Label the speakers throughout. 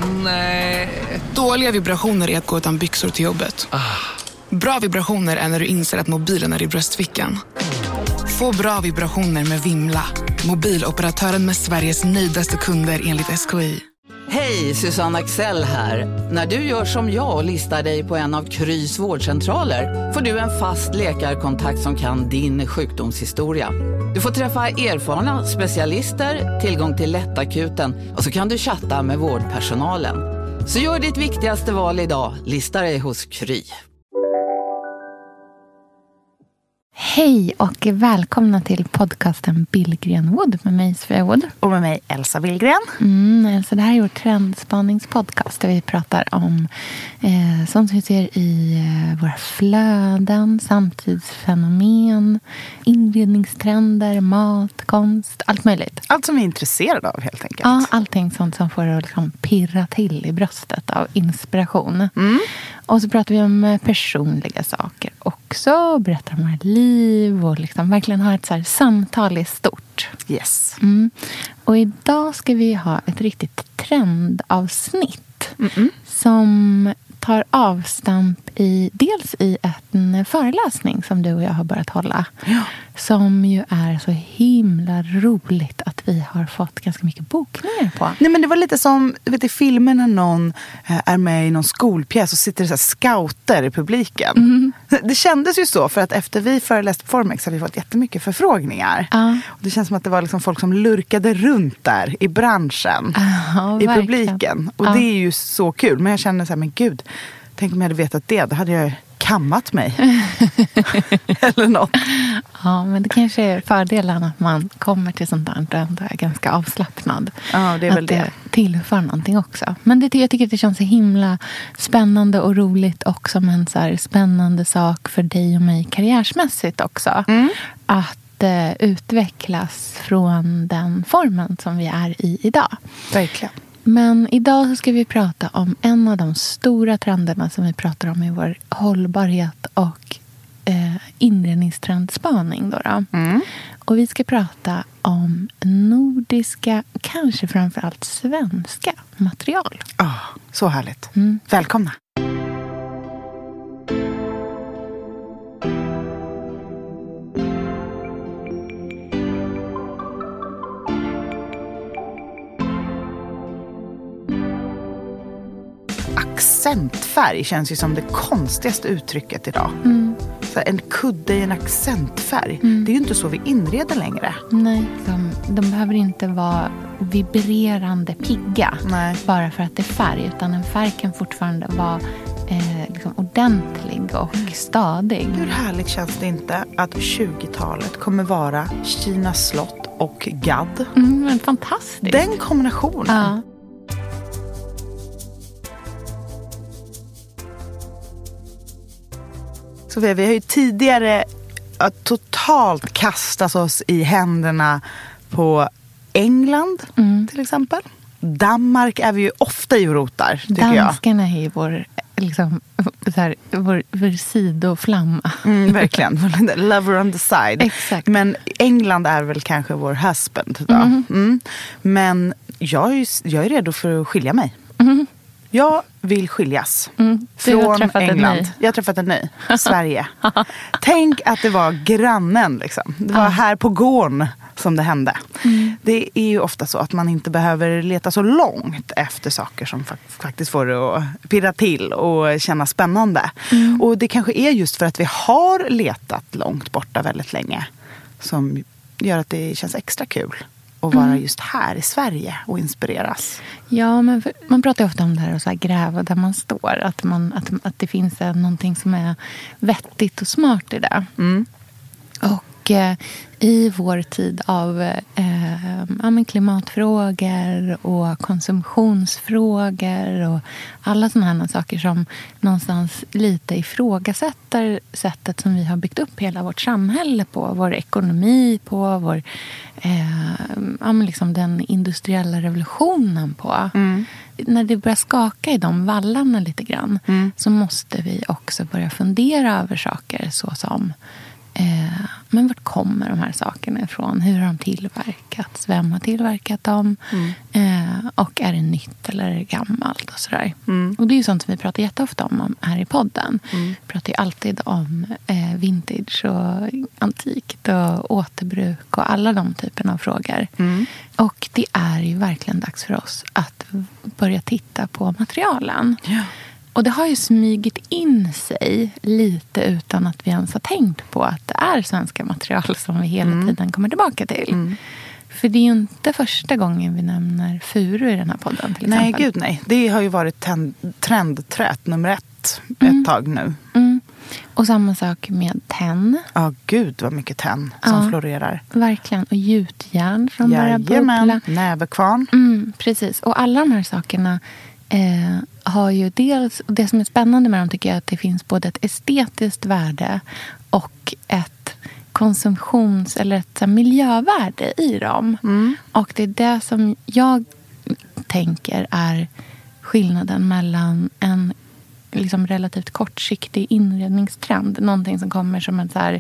Speaker 1: Nej.
Speaker 2: Dåliga vibrationer är att gå utan byxor till jobbet. Bra vibrationer är när du inser att mobilen är i bröstfickan. Få bra vibrationer med Vimla. Mobiloperatören med Sveriges nöjdaste kunder enligt SKI.
Speaker 3: Hej, Susanne Axel här. När du gör som jag och listar dig på en av Krys vårdcentraler får du en fast läkarkontakt som kan din sjukdomshistoria. Du får träffa erfarna specialister, tillgång till lättakuten och så kan du chatta med vårdpersonalen. Så gör ditt viktigaste val idag, lista dig hos Kry.
Speaker 4: Hej och välkomna till podcasten Billgren Wood med mig Sofia Wood.
Speaker 5: Och med mig Elsa Billgren.
Speaker 4: Så det här är vår trendspaningspodcast där vi pratar om sånt vi ser i våra flöden, samtidsfenomen, inredningstrender, mat, konst, allt möjligt.
Speaker 5: Allt som vi är intresserade av helt enkelt.
Speaker 4: Ja, allting sånt som får att liksom pirra till i bröstet av inspiration. Och så pratar vi om personliga saker också, berättar om vårt liv och liksom verkligen ha ett så här samtal i stort.
Speaker 5: Yes.
Speaker 4: Och idag ska vi ha ett riktigt trendavsnitt som tar avstamp i dels i en föreläsning som du och jag har börjat hålla.
Speaker 5: Ja.
Speaker 4: Som ju är så himla roligt att vi har fått ganska mycket bokningar på.
Speaker 5: Nej, men det var lite som i filmen när någon är med i någon skolpjäs och sitter så här scouter i publiken. Det kändes ju så, för att efter vi föreläste på Formex har vi fått jättemycket förfrågningar. Och det känns som att det var liksom folk som lurkade runt där i branschen, i
Speaker 4: verkligen.
Speaker 5: Publiken. Och det är ju så kul. Men jag känner så här, men gud, tänk om jag hade vetat det. Då hade jag kammat mig. Eller något.
Speaker 4: Ja, men det kanske är fördelen att man kommer till sånt där och ändå är ganska avslappnad.
Speaker 5: Ja, det är väl
Speaker 4: att det tillför någonting också. Men jag tycker att det känns så himla spännande och roligt och som en så här spännande sak för dig och mig karriärsmässigt också. Att utvecklas från den formen som vi är i idag.
Speaker 5: Verkligen.
Speaker 4: Men idag så ska vi prata om en av de stora trenderna som vi pratar om i vår hållbarhet och inredningstrendspaning. Och vi ska prata om nordiska, kanske framförallt svenska material.
Speaker 5: Så härligt. Välkomna. Accentfärg känns ju som det konstigaste uttrycket idag. Så en kudde i en accentfärg. Det är ju inte så vi inreder längre.
Speaker 4: Nej, de behöver inte vara vibrerande pigga.
Speaker 5: Nej.
Speaker 4: Bara för att det är färg. Utan en färg kan fortfarande vara liksom ordentlig och stadig.
Speaker 5: Hur härligt känns det inte att 20-talet kommer vara Kina slott och gadd?
Speaker 4: Men fantastiskt.
Speaker 5: Den kombinationen.
Speaker 4: Ja.
Speaker 5: Så vi har ju tidigare totalt kastat oss i händerna på England till exempel. Danmark är vi ju ofta i och rotar, tycker jag.
Speaker 4: Danskarna är ju vår, liksom, så här, vår sidoflamma.
Speaker 5: Verkligen, lover on the side.
Speaker 4: Exakt.
Speaker 5: Men England är väl kanske vår husband då. Men jag är redo för att skilja mig. Jag vill skiljas från England. Jag har träffat en ny. Sverige. Tänk att det var grannen liksom. Det var här på gården som det hände. Det är ju ofta så att man inte behöver leta så långt efter saker som faktiskt får det att pirra till och känna spännande. Och det kanske är just för att vi har letat långt borta väldigt länge som gör att det känns extra kul att vara just här i Sverige och inspireras.
Speaker 4: Ja, men man pratar ju ofta om det här och så här gräva där man står. Att det finns någonting som är vettigt och smart i det. Och i vår tid av klimatfrågor och konsumtionsfrågor och alla sådana här saker som någonstans lite ifrågasätter sättet som vi har byggt upp hela vårt samhälle på, vår ekonomi på, vår liksom den industriella revolutionen på. När det börjar skaka i de vallarna lite grann så måste vi också börja fundera över saker såsom men vart kommer de här sakerna ifrån? Hur har de tillverkats? Vem har tillverkat dem? Och är det nytt eller är det gammalt? Och sådär. Och det är ju sånt som vi pratar jätteofta om här i podden. Vi pratar ju alltid om vintage och antikt och återbruk och alla de typerna av frågor. Och det är ju verkligen dags för oss att börja titta på materialen.
Speaker 5: Ja.
Speaker 4: Och det har ju smygit in sig lite utan att vi ens har tänkt på att det är svenska material som vi hela tiden kommer tillbaka till. För det är ju inte första gången vi nämner furu i den här podden till exempel.
Speaker 5: Nej, gud nej. Det har ju varit trendträt nummer 1 ett tag nu.
Speaker 4: Och samma sak med tenn.
Speaker 5: Ja, gud vad mycket tenn som florerar.
Speaker 4: Verkligen. Och gjutjärn som börjar bubbla.
Speaker 5: Näverkvarn.
Speaker 4: Precis. Och alla de här sakerna har ju dels, det som är spännande med dem tycker jag att det finns både ett estetiskt värde och ett konsumtions- eller ett miljövärde i dem. Och det är det som jag tänker är skillnaden mellan en liksom relativt kortsiktig inredningstrend. Någonting som kommer som en, så här,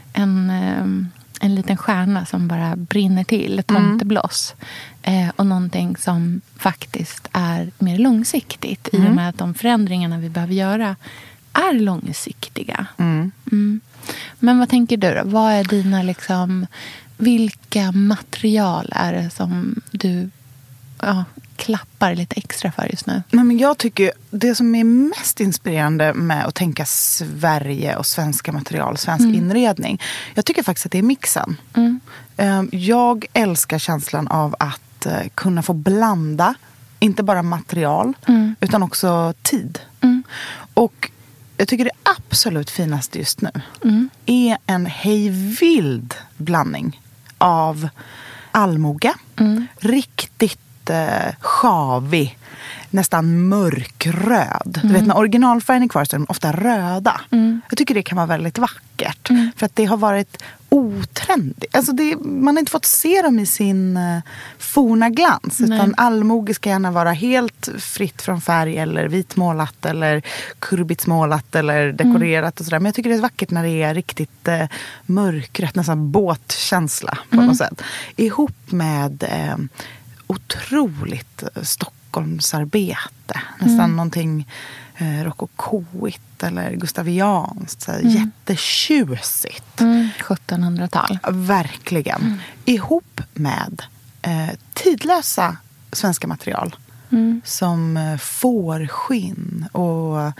Speaker 4: en liten stjärna som bara brinner till, ett tomtebloss. Och någonting som faktiskt är mer långsiktigt i och med att de förändringarna vi behöver göra är långsiktiga. Men vad tänker du då? Vad är dina liksom, vilka material är det som du klappar lite extra för just nu?
Speaker 5: Men jag tycker det som är mest inspirerande med att tänka Sverige och svenska material, svensk inredning. Jag tycker faktiskt att det är mixen. Jag älskar känslan av att kunna få blanda inte bara material utan också tid. Och jag tycker det absolut finaste just nu är en hejvild blandning av allmoge. Riktigt sjavig, nästan mörkröd. Du vet, när originalfärgen är kvar så är de ofta röda. Jag tycker det kan vara väldigt vackert. För att det har varit otrendigt. Alltså man har inte fått se dem i sin forna glans. Utan allmoge ska gärna vara helt fritt från färg eller vitmålat eller kurbitsmålat eller dekorerat och sådär. Men jag tycker det är vackert när det är riktigt mörkrött, nästan båtkänsla på något sätt. Ihop med otroligt Stockholmsarbete. Nästan någonting rokokoigt eller gustavianskt. Jättetjusigt.
Speaker 4: 1700-tal.
Speaker 5: Verkligen. Ihop med tidlösa svenska material. Som fårskinn och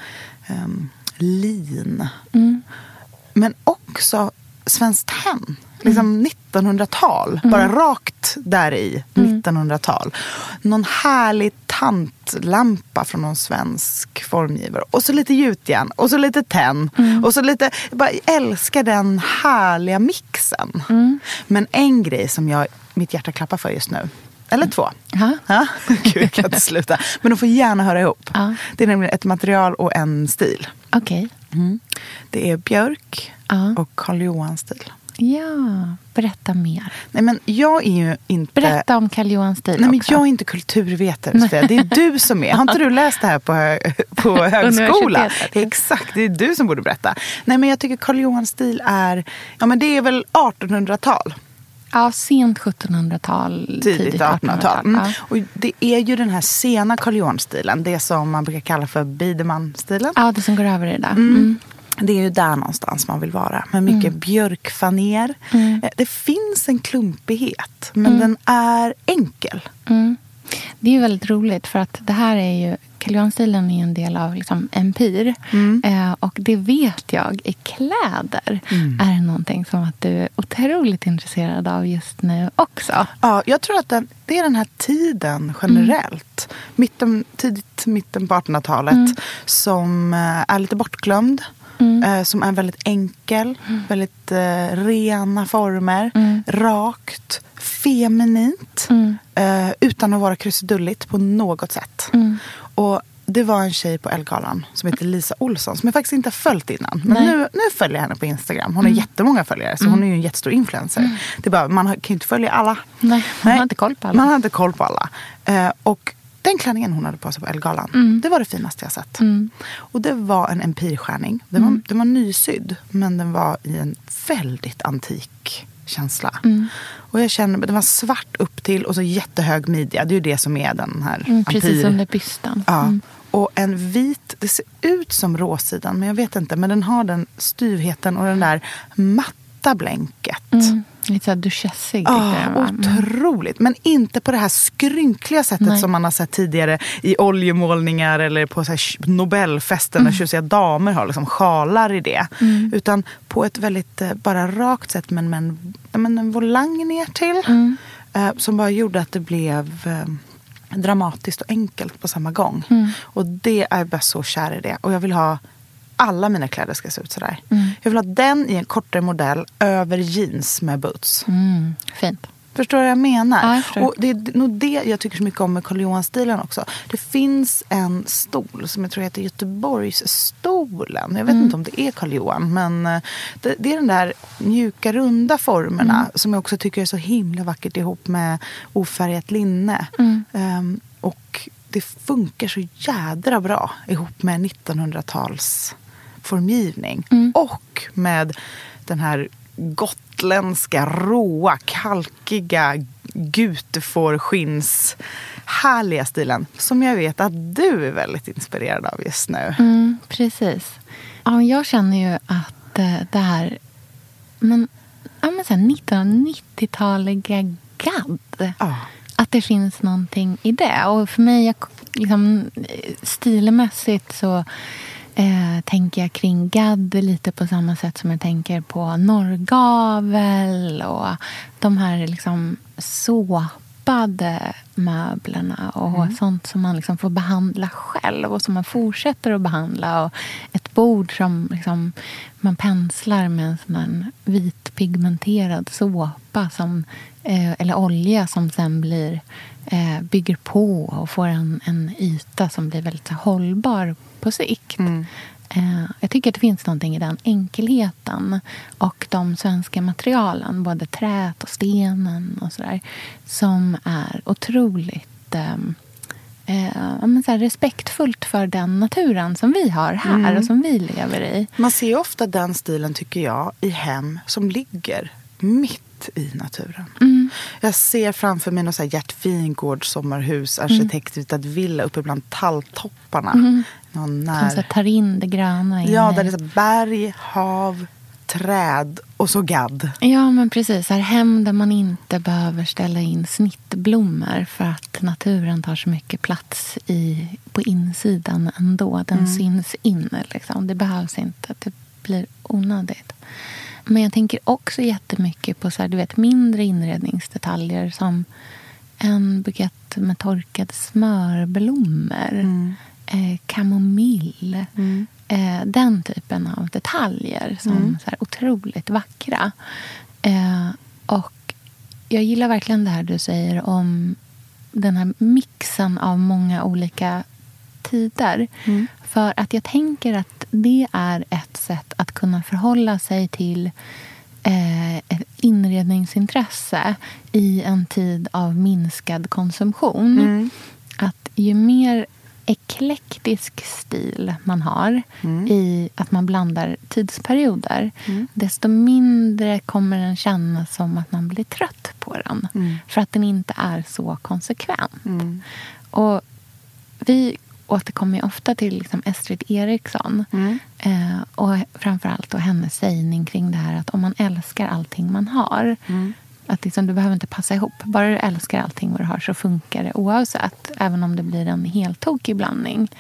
Speaker 5: lin. Men också svenskt tenn. Liksom 1900-tal. Bara rakt där i 1900-tal. Någon härlig tantlampa från någon svensk formgivare. Och så lite gjutjärn. Och så lite tenn. Och så lite... Jag bara älskar den härliga mixen. Men en grej som mitt hjärta klappar för just nu. Eller 2. Ja? Gud, jag kan inte sluta. Men de får gärna höra ihop. Det är nämligen ett material och en stil.
Speaker 4: Okej.
Speaker 5: Det är björk och Karl Johan-stil.
Speaker 4: Ja, berätta mer.
Speaker 5: Nej, men jag är ju inte...
Speaker 4: Berätta om Karl Johan-stil också.
Speaker 5: Nej, men jag är inte kulturvetare. Det är du som är. Har inte du läst det här på högskola? Exakt, det är du som borde berätta. Nej, men jag tycker Karl Johan-stil är... Ja, men det är väl 1800-tal.
Speaker 4: Ja, sent 1700-tal, tidigt 1800-tal.
Speaker 5: Och det är ju den här sena Karl Johan-stilen. Det som man brukar kalla för Biedermann-stilen.
Speaker 4: Ja, det som går över i det där.
Speaker 5: Det är ju där någonstans man vill vara. Med mycket björkfaner. Det finns en klumpighet. Men den är enkel.
Speaker 4: Det är ju väldigt roligt för att det här är ju... Karl Johan-stilen är en del av liksom empir. Och det vet jag i kläder är någonting som att du är otroligt intresserad av just nu också.
Speaker 5: Ja, jag tror att det är den här tiden generellt. Tidigt mitten på 1800-talet som är lite bortglömd. Som är väldigt enkel. Väldigt rena former. Rakt. Feminint. Utan att vara krusidulligt på något sätt. Och det var en tjej på Ellegalan som heter Lisa Olsson som jag faktiskt inte har följt innan. Men nu följer jag henne på Instagram. Hon har jättemånga följare så hon är ju en jättestor influencer. Det är bara, man kan ju inte följa alla.
Speaker 4: Nej, man har inte koll på alla.
Speaker 5: Man har inte koll på alla. Och Den klänningen hon hade på sig på Ellegalan, det var det finaste jag sett. Och det var en empirskärning. Den var nysydd, men den var i en väldigt antik känsla. Och jag känner, den var svart upp till och så jättehög midja. Det är ju det som är den här
Speaker 4: precis under bysten.
Speaker 5: Ja. Och en vit, det ser ut som råsidan, men jag vet inte. Men den har den styvheten och den där matta blänket.
Speaker 4: Lite så här duchessig.
Speaker 5: Otroligt. Men inte på det här skrynkliga sättet som man har sett tidigare i oljemålningar eller på så här Nobelfesten när tjusiga damer har liksom sjalar i det. Utan på ett väldigt bara rakt sätt, men en volang ner till. Som bara gjorde att det blev dramatiskt och enkelt på samma gång. Och det är bara så kär i det. Och jag vill ha alla mina kläder ska se ut sådär. Jag vill ha den i en kortare modell över jeans med boots.
Speaker 4: Fint.
Speaker 5: Förstår du vad jag menar?
Speaker 4: Ja,
Speaker 5: och det är nog det jag tycker så mycket om med Karl Johan-stilen också. Det finns en stol som jag tror heter Göteborgsstolen. Jag vet inte om det är Karl Johan, men det är den där mjuka, runda formerna som jag också tycker är så himla vackert ihop med ofärgat linne. Och det funkar så jädra bra ihop med 1900-tals formgivning. Och med den här gotländska, råa, kalkiga, gutefårskins härliga stilen som jag vet att du är väldigt inspirerad av just nu.
Speaker 4: Precis. Ja, jag känner ju att det här men så här 1990-taliga gadd. Att det finns någonting i det. Och för mig, liksom, stilmässigt så tänker jag kring gadd lite på samma sätt som jag tänker på norrgavel och de här liksom såpade möblerna och sånt som man liksom får behandla själv och som man fortsätter att behandla, och ett bord som liksom man penslar med en sån här vit pigmenterad såpa som, eller olja som sen bygger på och får en yta som blir väldigt hållbar på sikt. Jag tycker att det finns någonting i den enkelheten och de svenska materialen, både träet och stenen och sådär, som är otroligt så här respektfullt för den naturen som vi har här och som vi lever i.
Speaker 5: Man ser ofta den stilen, tycker jag, i hem som ligger mitt i naturen. Jag ser framför mig någon så här Gert Wingård sommarhus, arkitektritad villa uppe bland talltopparna.
Speaker 4: Som så tar in det gröna in.
Speaker 5: Ja, där det är så berg, hav, träd och så gadd.
Speaker 4: Ja, men precis. Här hem där man inte behöver ställa in snittblommor för att naturen tar så mycket plats på insidan ändå. Den syns in liksom. Det behövs inte. Det blir onödigt. Men jag tänker också jättemycket på så här, du vet, mindre inredningsdetaljer som en bukett med torkade smörblommor, kamomill, den typen av detaljer som så här otroligt vackra. Och jag gillar verkligen det här du säger om den här mixen av många olika tider. För att jag tänker att det är ett sätt att kunna förhålla sig till ett inredningsintresse i en tid av minskad konsumtion. Att ju mer eklektisk stil man har i att man blandar tidsperioder, desto mindre kommer den kännas som att man blir trött på den. För att den inte är så konsekvent. Och vi återkommer ofta till liksom Estrid Eriksson och framförallt då hennes sägning kring det här att om man älskar allting man har, att liksom, du behöver inte passa ihop, bara du älskar allting vad du har så funkar det oavsett, även om det blir en helt tokig blandning.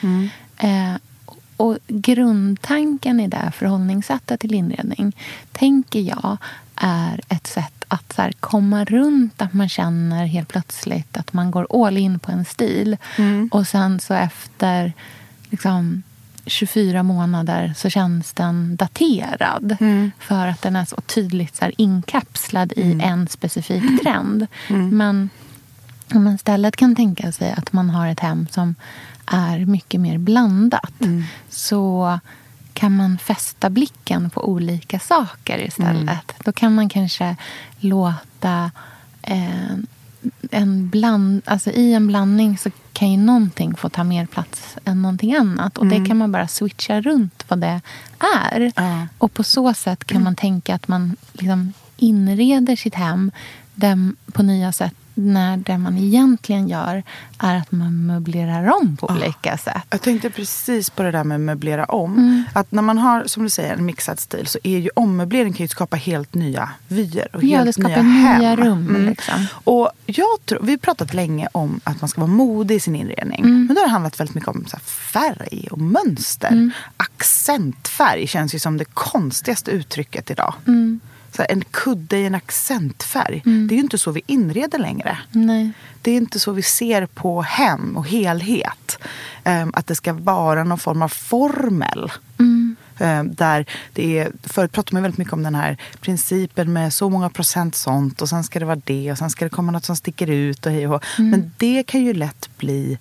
Speaker 4: Och grundtanken i det förhållningssättet till inredning, tänker jag, är ett sätt att så här komma runt att man känner helt plötsligt att man går all in på en stil. Och sen så efter liksom 24 månader så känns den daterad. För att den är så tydligt så här inkapslad i en specifik trend. Men om man istället kan tänka sig att man har ett hem som är mycket mer blandat, så kan man fästa blicken på olika saker istället. Då kan man kanske låta i en blandning så kan ju någonting få ta mer plats än någonting annat. Och det kan man bara switcha runt vad det är. Och på så sätt kan man tänka att man liksom inreder sitt hem på nya sätt. När det man egentligen gör är att man möblerar om på olika sätt.
Speaker 5: Jag tänkte precis på det där med möblera om. Att när man har, som du säger, en mixad stil så är ju ommöblering kan ju skapa helt nya vyer och helt
Speaker 4: det skapar
Speaker 5: nya hem.
Speaker 4: nya rum. Liksom.
Speaker 5: Och jag tror, vi har pratat länge om att man ska vara modig i sin inredning. Men då har det handlat väldigt mycket om så här färg och mönster. Accentfärg känns ju som det konstigaste uttrycket idag. Så en kudde i en accentfärg. Det är ju inte så vi inreder längre.
Speaker 4: Nej.
Speaker 5: Det är inte så vi ser på hem och helhet. Att det ska vara någon form av formel. Där det är, förut pratade man väldigt mycket om den här principen med så många procent sånt. Och sen ska det vara det. Och sen ska det komma något som sticker ut. Och hej och Men det kan ju lätt bli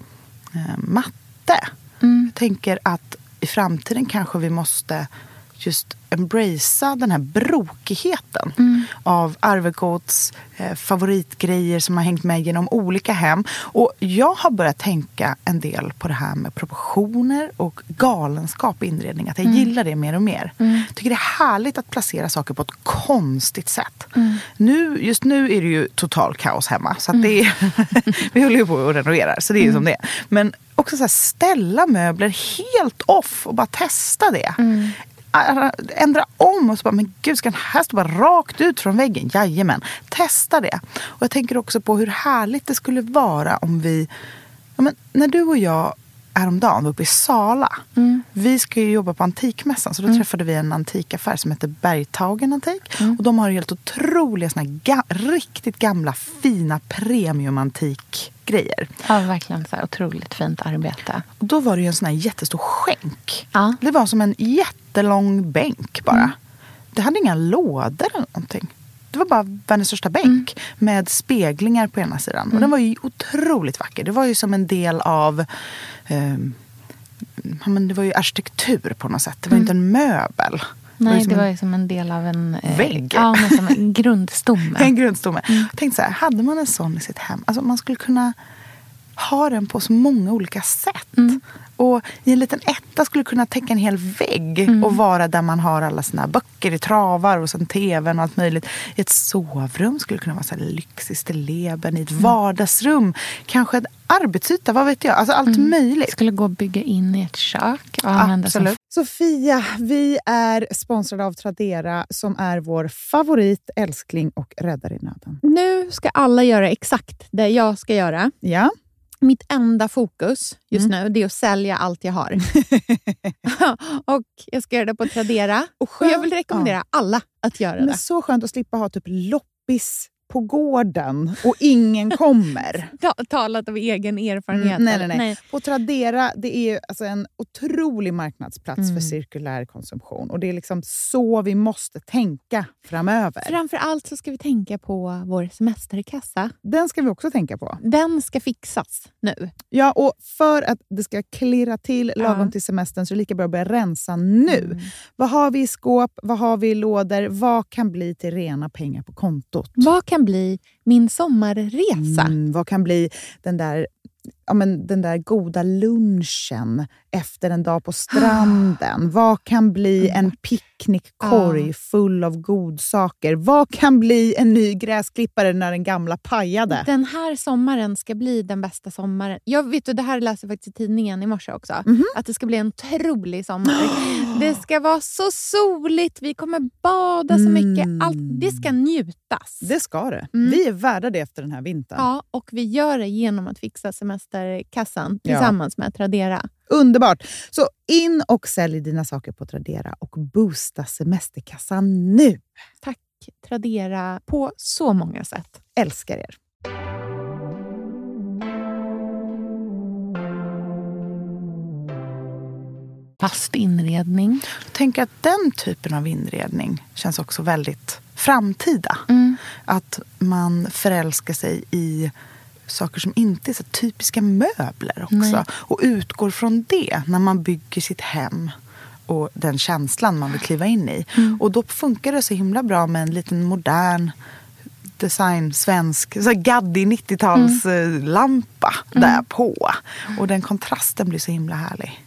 Speaker 5: matte. Jag tänker att i framtiden kanske vi måste just embracea den här brokigheten av Arvegods favoritgrejer som har hängt med genom olika hem. Och jag har börjat tänka en del på det här med proportioner och galenskap i inredning. Att jag gillar det mer och mer. Jag tycker det är härligt att placera saker på ett konstigt sätt. Just nu är det ju total kaos hemma. Så att det är, vi håller ju på att renovera, så det är ju som det är. Men också så här, ställa möbler helt off och bara testa det. Ändra om och så bara, men gud, ska den här stå bara rakt ut från väggen? Jajamän, testa det. Och jag tänker också på hur härligt det skulle vara om vi, när du och jag häromdagen var uppe i Sala. Vi ska ju jobba på antikmässan, så då träffade vi en antikaffär som heter Bergtagen Antik. Och de har helt otroliga såna riktigt gamla, fina premiumantikgrejer.
Speaker 4: Ja, verkligen så här otroligt fint arbete.
Speaker 5: Och då var det ju en sån här jättestor skänk. Det var som en jättelång bänk bara. Det hade inga lådor eller någonting. Det var bara världens största bänk med speglingar på ena sidan. Och den var ju otroligt vacker. Det var ju som en del av det var ju arkitektur på något sätt. Det var inte en möbel.
Speaker 4: Nej, det var ju som en del av en
Speaker 5: vägg.
Speaker 4: Ja, men som en grundstomme.
Speaker 5: En grundstomme. Jag tänkte så här, hade man en sån i sitt hem, alltså man skulle kunna ha den på så många olika sätt. Och i en liten etta skulle kunna täcka en hel vägg och vara där man har alla sina böcker i travar och sen tvn och allt möjligt. I ett sovrum skulle kunna vara så här lyxigt stilleben, i ett vardagsrum. Kanske en arbetsyta, vad vet jag. Alltså allt möjligt.
Speaker 4: Skulle gå att bygga in i ett kök. Och
Speaker 5: absolut. Sofia, vi är sponsrade av Tradera som är vår favorit, älskling och räddare i nöden.
Speaker 1: Nu ska alla göra exakt det jag ska göra.
Speaker 5: Ja.
Speaker 1: Mitt enda fokus just nu, det är att sälja allt jag har. Och jag ska göra det på Tradera. Och jag vill rekommendera alla att göra det.
Speaker 5: Men så skönt att slippa ha typ loppis på gården och ingen kommer.
Speaker 1: Talat av egen erfarenhet.
Speaker 5: Nej. På Tradera, det är alltså en otrolig marknadsplats för cirkulär konsumtion. Och det är liksom så vi måste tänka framöver.
Speaker 1: Framförallt så ska vi tänka på vår semesterkassa.
Speaker 5: Den ska vi också tänka på.
Speaker 1: Den ska fixas nu.
Speaker 5: Ja, och för att det ska klirra till lagom till semestern så är det lika bra att börja rensa nu. Vad har vi i skåp? Vad har vi i lådor? Vad kan bli till rena pengar på kontot?
Speaker 1: Vad kan bli min sommarresa?
Speaker 5: Vad kan bli den där goda lunchen efter en dag på stranden? Vad kan bli en picknickkorg full av godsaker? Vad kan bli en ny gräsklippare när den gamla pajade?
Speaker 1: Den här sommaren ska bli den bästa sommaren. Jag vet, det här läser jag faktiskt i tidningen i morse också. Att det ska bli en otrolig sommar. Det ska vara så soligt. Vi kommer bada så mycket. Allt, det ska njutas.
Speaker 5: Det ska det. Vi är värda det efter den här vintern.
Speaker 1: Ja, och vi gör det genom att fixa semesterkassan tillsammans med Tradera.
Speaker 5: Underbart! Så in och sälj dina saker på Tradera och boosta semesterkassan nu.
Speaker 1: Tack Tradera på så många sätt.
Speaker 5: Älskar er.
Speaker 4: Fast inredning.
Speaker 5: Jag tänker att den typen av inredning känns också väldigt framtida. Att man förälskar sig i saker som inte är så typiska möbler också. Nej. Och utgår från det när man bygger sitt hem och den känslan man vill kliva in i. Och då funkar det så himla bra med en liten modern design, svensk, så gaddig 90-tals lampa där på. Och den kontrasten blir så himla härlig.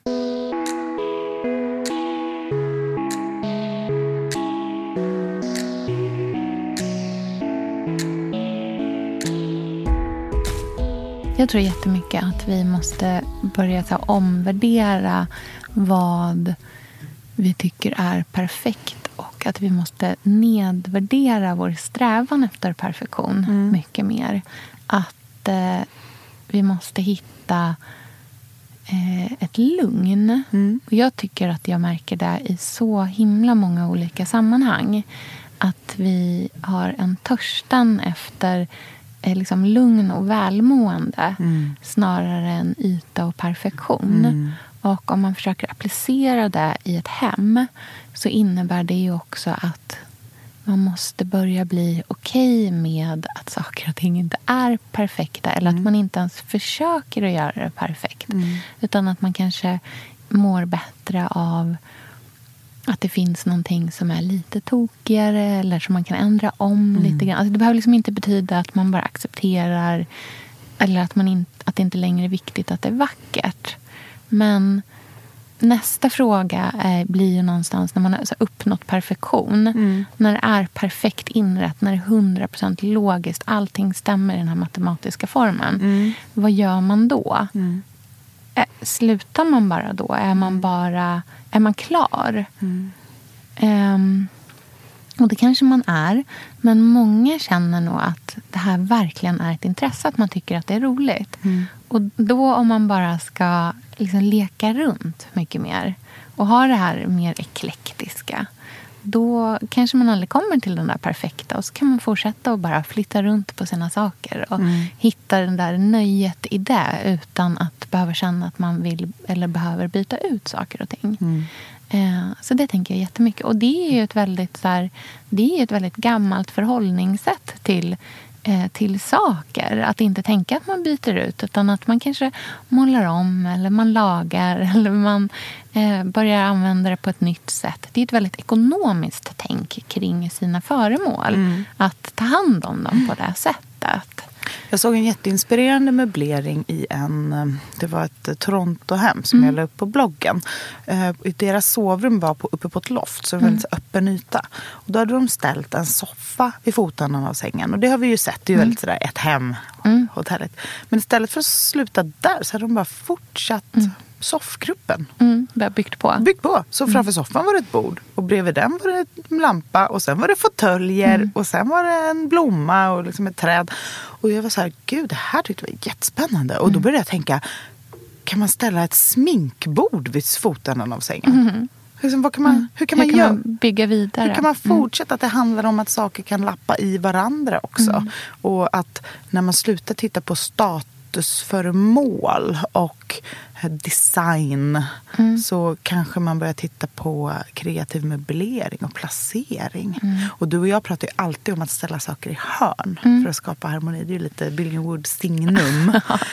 Speaker 4: Jag tror jättemycket att vi måste börja omvärdera vad vi tycker är perfekt och att vi måste nedvärdera vår strävan efter perfektion mycket mer. Att vi måste hitta ett lugn. Och jag tycker att jag märker det i så himla många olika sammanhang. Att vi har en törstan efter liksom lugn och välmående snarare än yta och perfektion. Och om man försöker applicera det i ett hem så innebär det ju också att man måste börja bli okej med att saker och ting inte är perfekta eller att man inte ens försöker att göra det perfekt. Utan att man kanske mår bättre av att det finns någonting som är lite tokigare eller som man kan ändra om lite grann. Alltså det behöver liksom inte betyda att man bara accepterar eller att det inte längre är viktigt att det är vackert. Men nästa fråga blir ju någonstans när man har uppnått perfektion. När det är perfekt inrätt, när det är 100% logiskt, allting stämmer i den här matematiska formen. Vad gör man då? Slutar man bara då? Är man klar? Och det kanske man är. Men många känner nog att det här verkligen är ett intresse. Att man tycker att det är roligt. Och då om man bara ska liksom leka runt mycket mer. Och ha det här mer eklektiska. Då kanske man aldrig kommer till den där perfekta. Och så kan man fortsätta och bara flytta runt på sina saker. Och hitta den där nöjet i det. Utan att behöva känna att man vill eller behöver byta ut saker och ting. Så det tänker jag jättemycket. Och det är ju ett väldigt gammalt förhållningssätt till saker. Att inte tänka att man byter ut utan att man kanske målar om eller man lagar eller man börjar använda det på ett nytt sätt. Det är ett väldigt ekonomiskt tänk kring sina föremål. Att ta hand om dem på det sättet.
Speaker 5: Jag såg en jätteinspirerande möblering i det var ett Toronto-hem som jag la upp på bloggen. Deras sovrum var uppe på ett loft, så en väldigt öppen yta. Och då hade de ställt en soffa vid foten av sängen. Och det har vi ju sett, det är ju väldigt sådär ett hem, hotellet. Men istället för att sluta där så hade de bara fortsatt soffgruppen.
Speaker 4: Byggt på.
Speaker 5: Så framför soffan var det ett bord. Och bredvid den var det en lampa. Och sen var det fåtöljer. Och sen var det en blomma och liksom ett träd. Och jag var så här, gud, det här tyckte jag var jättespännande. Och då började jag tänka, kan man ställa ett sminkbord vid foten av sängen? Liksom, hur kan man
Speaker 4: bygga vidare?
Speaker 5: Hur kan man fortsätta? Att det handlar om att saker kan lappa i varandra också. Och att när man slutar titta på statusföremål och design så kanske man börjar titta på kreativ möblering och placering. Och du och jag pratar ju alltid om att ställa saker i hörn för att skapa harmoni. Det är ju lite Billingwood signum.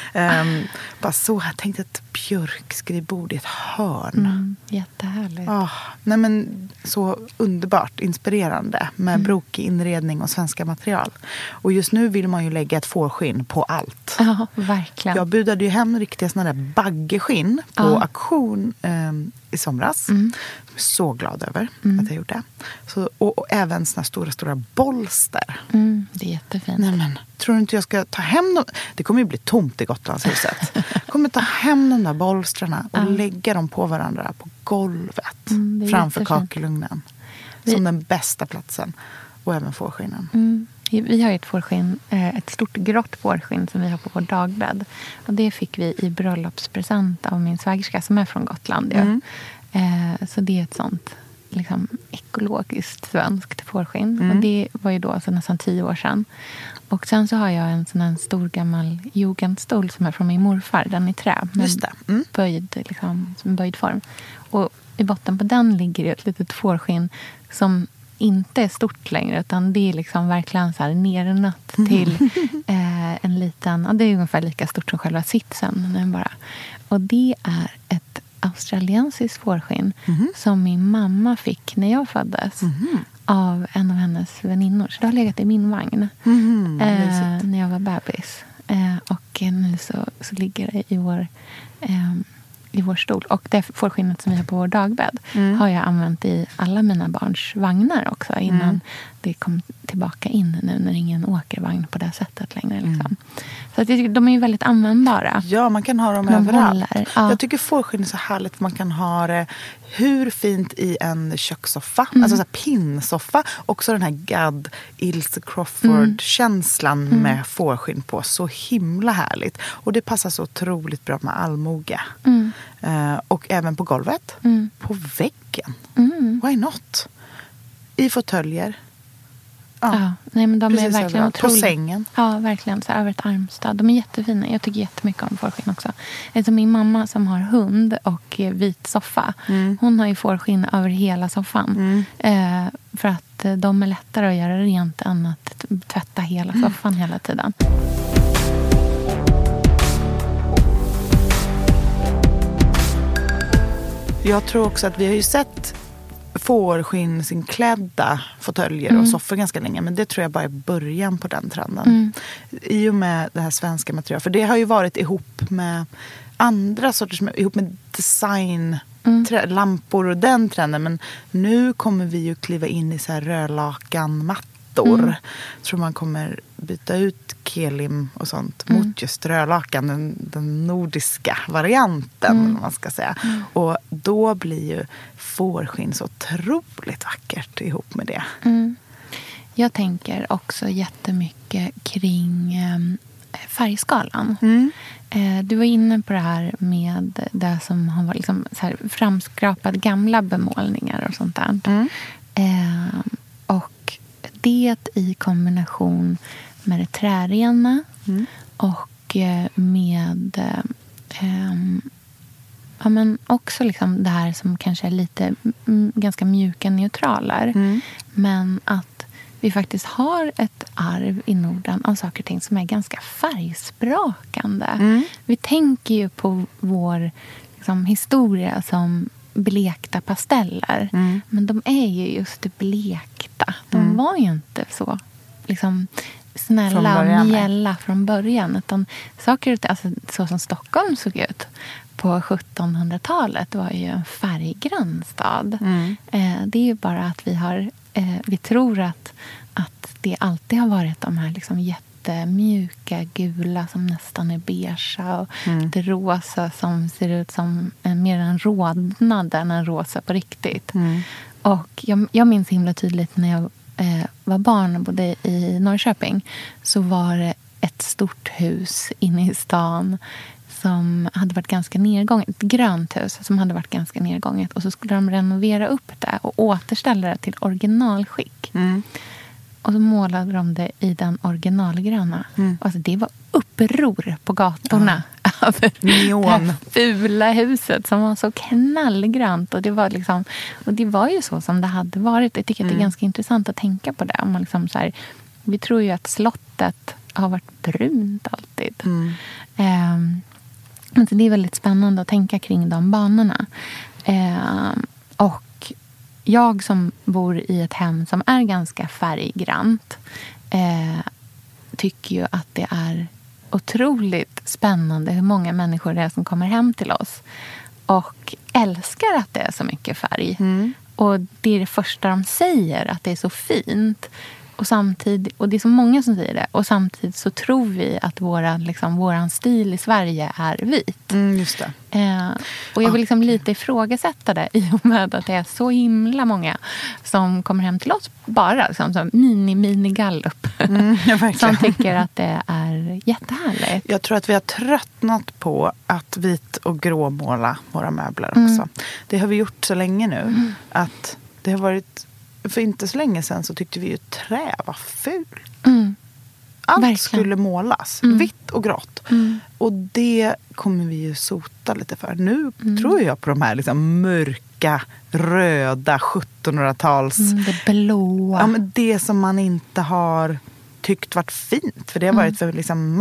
Speaker 5: Bara så, jag tänkte ett björkskrivbord i ett hörn.
Speaker 4: Jättehärligt.
Speaker 5: Nej men så underbart inspirerande med brokig inredning och svenska material. Och just nu vill man ju lägga ett fårskinn på allt.
Speaker 4: Ja, verkligen.
Speaker 5: Jag budade ju hem riktiga såna där baggeskinn på auktion i somras. Jag är så glad över att jag gjorde det. Så, och även såna stora bolster.
Speaker 4: Det är jättefint.
Speaker 5: Nej men, tror du inte jag ska ta hem dem? Det kommer ju bli tomt i Gotlandshuset. Jag kommer ta hem de där bolstrarna och lägga dem på varandra på golvet. Framför kakelugnen. Som den bästa platsen. Och även fårskinnen.
Speaker 4: Vi har ju ett fårskinn, ett stort grått fårskinn som vi har på vår dagbädd. Och det fick vi i bröllopspresent av min svägerska som är från Gotland. Så det är ett sånt liksom, ekologiskt svenskt fårskinn. Och det var ju då så nästan 10 år sedan. Och sen så har jag en sån här stor gammal jugendstol som är från min morfar. Den i trä. Med böjd form. Och i botten på den ligger ett litet fårskinn som inte är stort längre, utan det är liksom verkligen så här nernött till en liten, det är ungefär lika stort som själva sitsen bara. Och det är ett australiensiskt fårskinn som min mamma fick när jag föddes av en av hennes väninnor. Så det har legat i min vagn när jag var bebis. Och nu så ligger det i vår stol. Och det fårskinnet som vi har på vår dagbädd har jag använt i alla mina barns vagnar också. Innan det kom tillbaka in nu när ingen åker vagn på det sättet längre. Liksom. Så att de är ju väldigt användbara.
Speaker 5: Ja, man kan ha dem överallt. Jag tycker fårskinn är så härligt. För man kan ha det hur fint i en kökssoffa. Alltså så här pinnsoffa. Också den här Gad Ilse Crawford-känslan med fårskinn på. Så himla härligt. Och det passar så otroligt bra med allmoge. Och även på golvet. På väggen. Why not? I fåtöljer.
Speaker 4: Ja, nej, men de är verkligen otroliga.
Speaker 5: På sängen.
Speaker 4: Ja, verkligen. Så över ett armstöd. De är jättefina. Jag tycker jättemycket om fårskinn också. Alltså min mamma som har hund och vit soffa. Hon har ju fårskinn över hela soffan. För att de är lättare att göra rent än att tvätta hela soffan hela tiden.
Speaker 5: Jag tror också att vi har ju sett fårskinnsinklädda fåtöljer och soffor ganska länge. Men det tror jag bara är början på den trenden. I och med det här svenska materialet. För det har ju varit ihop med andra sorters, ihop med design, lampor och den trenden. Men nu kommer vi ju kliva in i så här rörlakanmattor. Jag tror man kommer byta ut kelim och sånt mot just rörlakan, den nordiska varianten, om man ska säga. Och då blir ju fårskinn så otroligt vackert ihop med det.
Speaker 4: Jag tänker också jättemycket kring färgskalan. Du var inne på det här med det som har varit liksom så här framskrapade gamla bemålningar och sånt där. Och det i kombination med det trärena och med ja, men också liksom det här som kanske är lite ganska mjuka neutraler. Men att vi faktiskt har ett arv i Norden av saker och ting som är ganska färgsprakande. Vi tänker ju på vår liksom, historia som blekta pasteller. Men de är ju just blekta. De var ju inte så liksom snälla och mjälla från början. Utan saker, alltså, så som Stockholm såg ut på 1700-talet var ju en färggrann stad. Det är ju bara att vi tror att det alltid har varit de här liksom jättemjuka gula som nästan är beige och det rosa som ser ut som mer en rodnad än en rosa på riktigt. Och jag minns himla tydligt när jag var barn och bodde i Norrköping, så var det ett stort hus inne i stan som hade varit ganska nedgånget. Ett grönt hus som hade varit ganska nedgånget. Och så skulle de renovera upp det och återställa det till originalskick. Och så målade de det i den originalgröna. Alltså det var uppror på gatorna över det här fula huset som var så knallgrönt. Och det var liksom, och det var ju så som det hade varit. Jag tycker att det är ganska intressant att tänka på det. Om man liksom så här, vi tror ju att slottet har varit brunt alltid. Så det är väldigt spännande att tänka kring de banorna. Och jag som bor i ett hem som är ganska färggrant tycker ju att det är otroligt spännande hur många människor det är som kommer hem till oss och älskar att det är så mycket färg. Och det är det första de säger, att det är så fint. Och samtidigt, och det är så många som säger det. Och samtidigt så tror vi att våran stil i Sverige är vit.
Speaker 5: Just det.
Speaker 4: Och jag vill liksom lite ifrågasätta det i och med att det är så himla många som kommer hem till oss bara liksom, som mini-gallup. Som tycker att det är jättehärligt.
Speaker 5: Jag tror att vi har tröttnat på att vit- och gråmåla våra möbler också. Det har vi gjort så länge nu. Att det har varit... För inte så länge sedan så tyckte vi ju trä var fult. Allt verkligen skulle målas. Vitt och grått. Och det kommer vi ju sota lite för. Nu tror jag på de här liksom mörka, röda 1700-tals...
Speaker 4: det blåa.
Speaker 5: Ja, men det som man inte har tyckt varit fint. För det har varit för liksom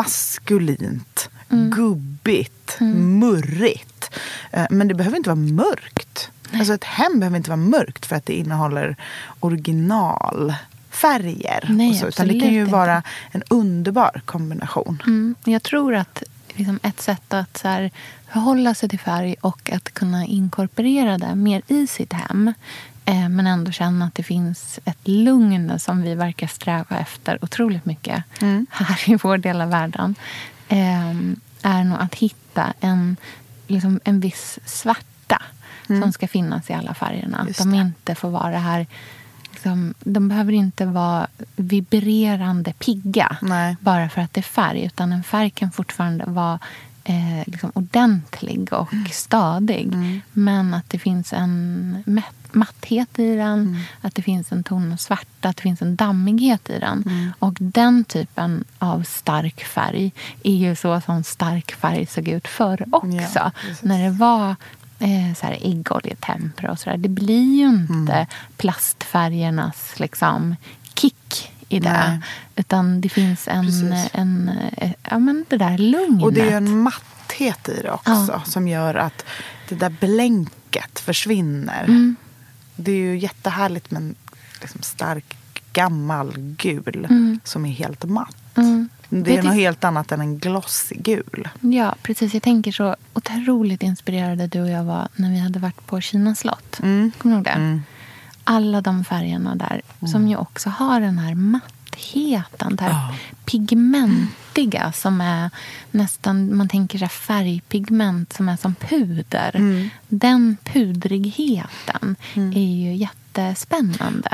Speaker 5: maskulint, gubbigt, murrigt. Men det behöver inte vara mörkt. Alltså ett hem behöver inte vara mörkt för att det innehåller originalfärger.
Speaker 4: Nej,
Speaker 5: och så, utan det kan ju vara en underbar kombination.
Speaker 4: Jag tror att liksom ett sätt att så här, förhålla sig till färg och att kunna inkorporera det mer i sitt hem, men ändå känna att det finns ett lugn som vi verkar sträva efter otroligt mycket här i vår del av världen, är nog att hitta en viss svarta som ska finnas i alla färgerna. Att de inte får vara här liksom, de behöver inte vara vibrerande pigga.
Speaker 5: Nej.
Speaker 4: Bara för att det är färg, utan en färg kan fortfarande vara liksom ordentlig och stadig, men att det finns en matthet i den, att det finns en ton av svarta, att det finns en dammighet i den. Och den typen av stark färg är ju så som stark färg såg ut förr också. När det var så här äggoljetempera och sådär. Det blir ju inte plastfärgernas liksom kick i det. Nej. Utan det finns men det där lugnet.
Speaker 5: Och det är ju en matthet i det också som gör att det där blänket försvinner. Det är ju jättehärligt med en liksom stark gammal gul som är helt matt. Det är något helt annat än en glossig gul.
Speaker 4: Ja, precis. Jag tänker så otroligt inspirerade du och jag var när vi hade varit på Kina slott. Kommer du ihåg det? Alla de färgerna där som ju också har den här mattheten, det här pigmentiga som är nästan, man tänker så här färgpigment som är som puder. Den pudrigheten är ju jättespännande.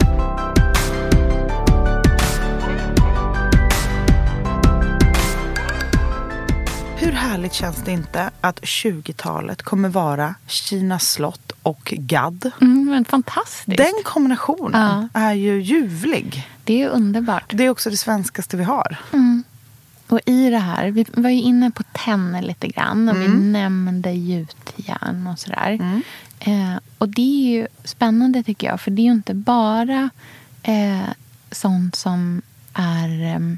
Speaker 5: Hur härligt känns det inte att 20-talet kommer vara Kina slott och gadd?
Speaker 4: Men fantastiskt.
Speaker 5: Den kombinationen är ju ljuvlig.
Speaker 4: Det är ju underbart.
Speaker 5: Det är också det svenskaste vi har.
Speaker 4: Och i det här, vi var ju inne på tenn lite grann och vi nämnde gjutjärn och sådär. Och det är ju spännande tycker jag, för det är ju inte bara sånt som är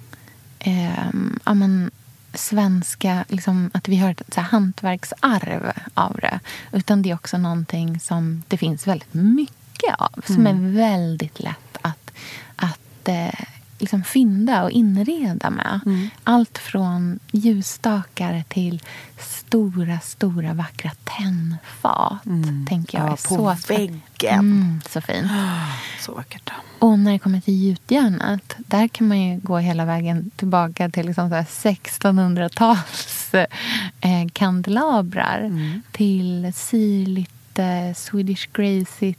Speaker 4: svenska, liksom, att vi har ett så här hantverksarv av det, utan det är också någonting som det finns väldigt mycket av, som är väldigt lätt att liksom fynda och inreda med. Allt från ljusstakar till stora vackra tennfat, tänker jag.
Speaker 5: På väggen.
Speaker 4: Så fint.
Speaker 5: Så vackert.
Speaker 4: Och när det kommer till gjutjärnet, där kan man ju gå hela vägen tillbaka till liksom så här 1600-tals kandelabrar till syrligt Swedish Grace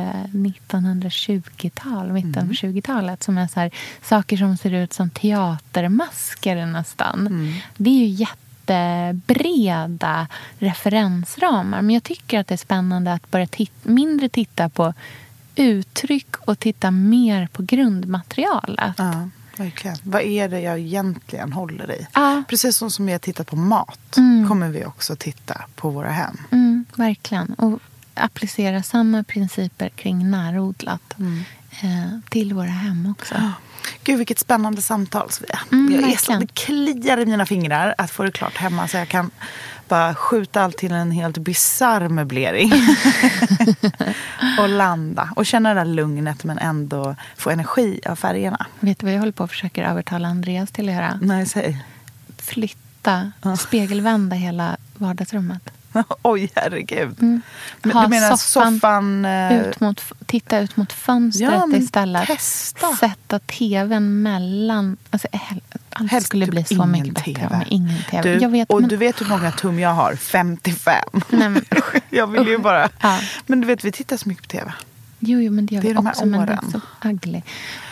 Speaker 4: 1920-tal, mitten på 20-talet, som är så här, saker som ser ut som teatermasker nästan. Det är ju jättebreda referensramar, men jag tycker att det är spännande att börja mindre titta på uttryck och titta mer på grundmaterialet.
Speaker 5: Ja, verkligen. Vad är det jag egentligen håller i? Precis som vi har tittat på mat kommer vi också titta på våra hem.
Speaker 4: Verkligen. Och applicera samma principer kring närodlat till våra hem också.
Speaker 5: Gud, vilket spännande samtal, Svea. Det kliar i mina fingrar att få det klart hemma så jag kan bara skjuta allt till en helt bizarr möblering. Och landa. Och känna det där lugnet men ändå få energi av färgerna.
Speaker 4: Vet du vad jag håller på att försöka övertala Andreas till att göra?
Speaker 5: Nej, säg.
Speaker 4: Flytta, spegelvända hela vardagsrummet.
Speaker 5: Oj, herregud. Men du menar soffan
Speaker 4: titta ut mot fönstret istället.
Speaker 5: Testa.
Speaker 4: Sätta tvn mellan. Alltså, allt skulle bli så mycket bättre med ingen tv.
Speaker 5: Du vet hur många tum jag har? 55.
Speaker 4: Nej, men,
Speaker 5: jag vill ju bara. Men du vet, vi tittar så mycket på tv.
Speaker 4: Jo, men det gör vi också. Men det är så ugly.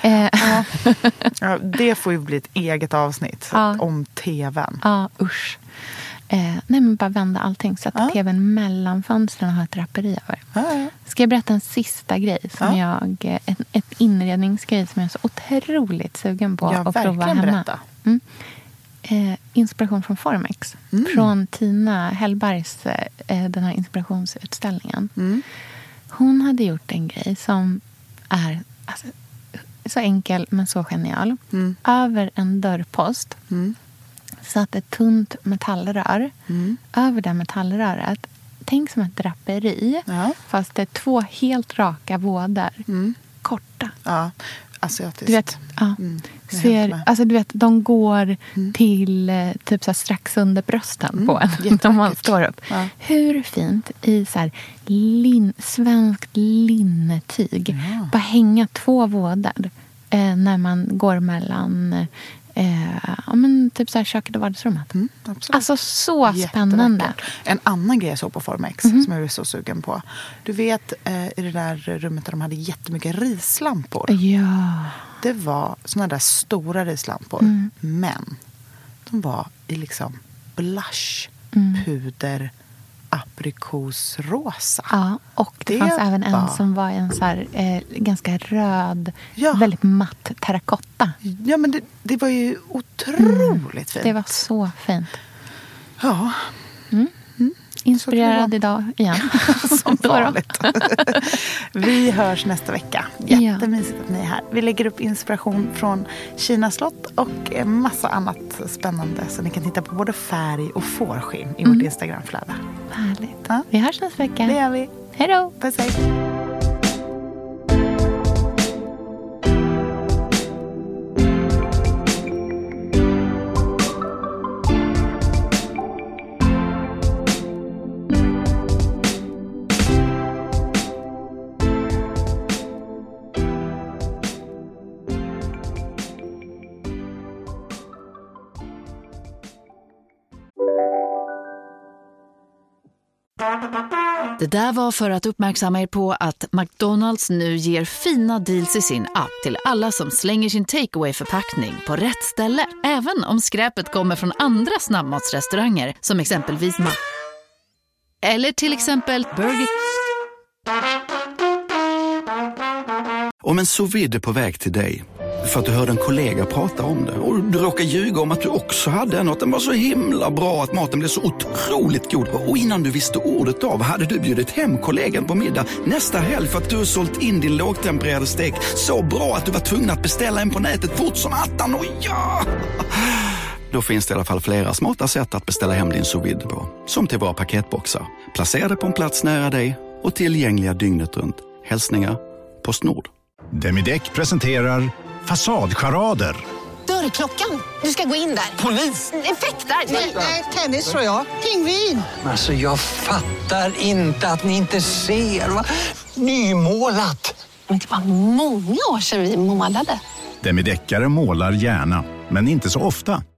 Speaker 5: Det får ju bli ett eget avsnitt om tvn.
Speaker 4: Ja, usch. Nej, men bara vända allting. Sätta tvn mellan fönstren och ha ett draperi över. Ska jag berätta en sista grej som ett inredningsgrej som jag är så otroligt sugen på att prova hemma. Inspiration från Formex. Från Tina Hellbergs den här inspirationsutställningen. Hon hade gjort en grej som är så enkel men så genial. Över en dörrpost satt ett tunt metallrör. Över det metallröret tänk som ett draperi. Ja. Fast det är 2 helt raka vådor. Korta.
Speaker 5: Ja, asiatiskt.
Speaker 4: Du vet, alltså du vet, de går till typ så här strax under brösten på en. Om man står upp. Ja. Hur fint i så här svenskt linnetyg. Ja. Bara hänga 2 vådor när man går mellan typ så här köket och vardagsrummet. Alltså så spännande.
Speaker 5: En annan grej jag såg på Formex som jag är så sugen på. Du vet i det där rummet där de hade jättemycket rislampor.
Speaker 4: Ja.
Speaker 5: Det var såna där stora rislampor. Men de var i liksom blush, puder, aprikosrosa.
Speaker 4: Ja, och det fanns även en som var en så här, ganska röd, väldigt matt terrakotta.
Speaker 5: Ja, men det var ju otroligt fint.
Speaker 4: Det var så fint.
Speaker 5: Ja.
Speaker 4: Inspirerad idag igen.
Speaker 5: Som vanligt. Vi hörs nästa vecka. Jättemysigt att ni är här. Vi lägger upp inspiration från Kina slott och en massa annat spännande. Så ni kan titta på både färg och fårskinn i vårt Instagramflöde.
Speaker 4: Härligt. Ja. Vi hörs nästa vecka.
Speaker 5: Det gör vi.
Speaker 4: Hej då.
Speaker 5: Puss, hej.
Speaker 6: Det där var för att uppmärksamma er på att McDonald's nu ger fina deals i sin app till alla som slänger sin takeaway-förpackning på rätt ställe. Även om skräpet kommer från andra snabbmatsrestauranger som exempelvis eller till exempel Burger.
Speaker 7: Om en sous vide är på väg till dig för att du hörde en kollega prata om det och du råkar ljuga om att du också hade en och att den var så himla bra att maten blev så otroligt god. Och innan du visste ordet av hade du bjudit hem kollegan på middag nästa helg för att du har sålt in din lågtempererade stek så bra att du var tvungen att beställa en på nätet fort som attan. Och ja! Då finns det i alla fall flera smarta sätt att beställa hem din sous vide på. Som till våra paketboxar. Placerade på en plats nära dig och tillgängliga dygnet runt. Hälsningar PostNord.
Speaker 8: Demideck presenterar Fasadcharader.
Speaker 9: Dörrklockan. Du ska gå in där.
Speaker 10: Polis?
Speaker 9: Effektar?
Speaker 10: Nej, tennis tror jag. Pingvin.
Speaker 11: Alltså jag fattar inte att ni inte ser. Va? Nymålat.
Speaker 9: Men det var många år sedan vi målade.
Speaker 8: Demideckare målar gärna, men inte så ofta.